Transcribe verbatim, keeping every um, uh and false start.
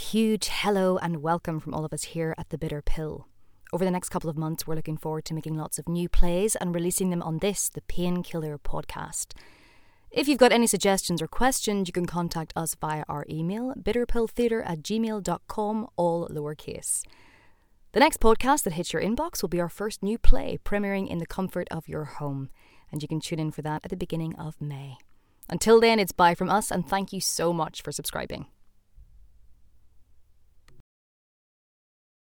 huge hello and welcome from all of us here at The Bitter Pill. Over the next couple of months, we're looking forward to making lots of new plays and releasing them on this, the Painkiller podcast. If you've got any suggestions or questions, you can contact us via our email, bitterpilltheatre at gmail dot com, all lowercase. The next podcast that hits your inbox will be our first new play, premiering in the comfort of your home, and you can tune in for that at the beginning of May. Until then, it's bye from us, and thank you so much for subscribing.